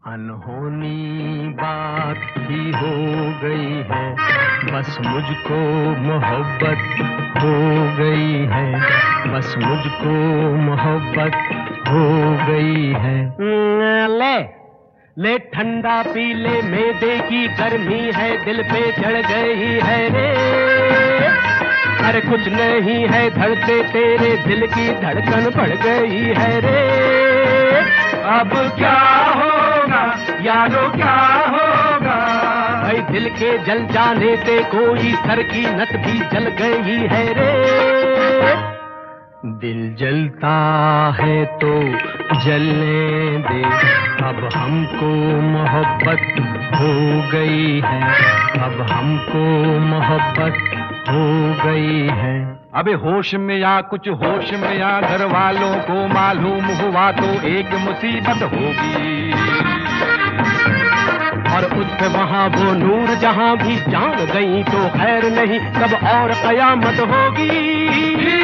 अनहोनी बात ही हो गई है, बस मुझको मोहब्बत हो गई है, बस मुझको मोहब्बत हो गई है। ले ले ठंडा पी ले, मैदे की गर्मी है दिल पे चढ़ गई है रे। अरे कुछ नहीं है धड़के तेरे दिल की धड़कन बढ़ गई है रे। अब क्या होगा यारो क्या होगा, भाई दिल के जल जाने से कोई सर की नस भी जल गई है रे। दिल जलता है तो जलने दे, अब हमको मोहब्बत हो गई है, अब हमको मोहब्बत हो गई है। अबे होश में या कुछ होश में या, घर वालों को मालूम हुआ तो एक मुसीबत होगी। और उस पे वहाँ वो नूर जहाँ भी जान गई तो खैर नहीं, तब और कयामत होगी।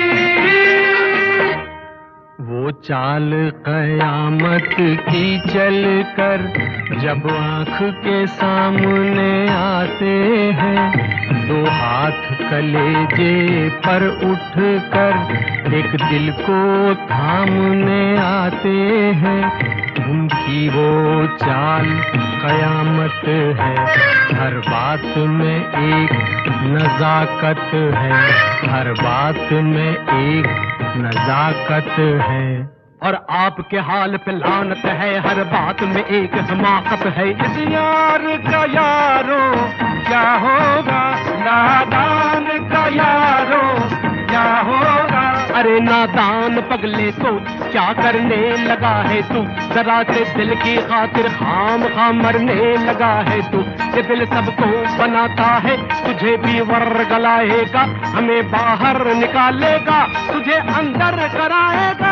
वो चाल कयामत की चल कर जब आँख के सामने आते हैं, दो हाथ कलेजे पर उठ कर एक दिल को थामने आते हैं। उनकी वो चाल कयामत है, हर बात में एक नजाकत है, हर बात में एक नजाकत है। और आपके हाल पे लानत है, हर बात में एक हमाकत है। इस यार का यारो क्या होगा, नादान का यारो क्या होगा। अरे नादान पगले तो क्या करने लगा है तू, जरा से दिल की खातिर खाम खाम मरने लगा है तू। ये दिल सबको बनाता है, तुझे भी वर्गलाएगा, हमें बाहर निकालेगा, तुझे अंदर कराएगा।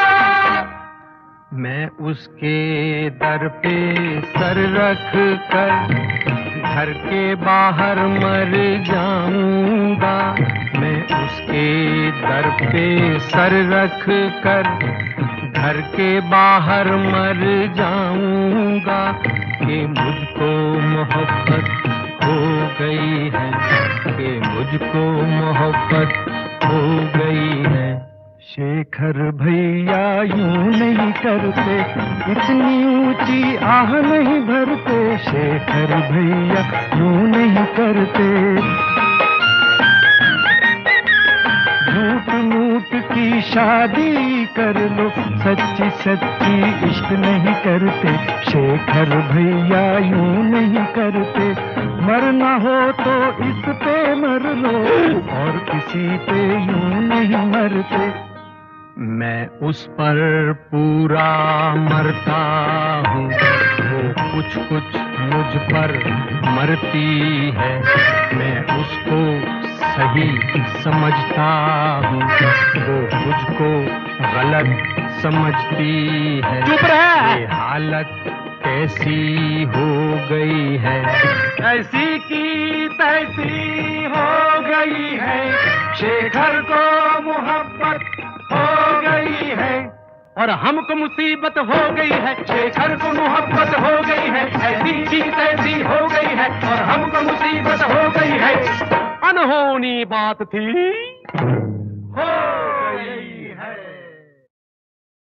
मैं उसके दर पे सर रख कर घर के बाहर मर जाऊंगा, मैं उसके दर पे सर रख कर घर के बाहर मर जाऊंगा, कि मुझको मोहब्बत हो गई है, कि मुझको मोहब्बत हो गई है। शेखर भैया यूं नहीं करते, इतनी ऊंची आह नहीं भरते। शेखर भैया यूं नहीं करते, झूठ मूठ की शादी कर लो, सच्ची सच्ची इश्क नहीं करते। शेखर भैया यूं नहीं करते, मरना हो तो इस पे मर लो, और किसी पे यूं नहीं मरते। मैं उस पर पूरा मरता हूँ, वो कुछ कुछ मुझ पर मरती है, मैं उसको सही समझता हूँ, वो मुझको गलत समझती है। चुप रह। ये हालत कैसी हो गई है, ऐसी की तैसी हो गई है। शेखर को मोहब्बत हो गई है, और हमको मुसीबत हो गई है। शेखर को मोहब्बत हो गई है, ऐसी की तैसी हो गई है, और हमको मुसीबत हो गई है। अनहोनी बात थी हो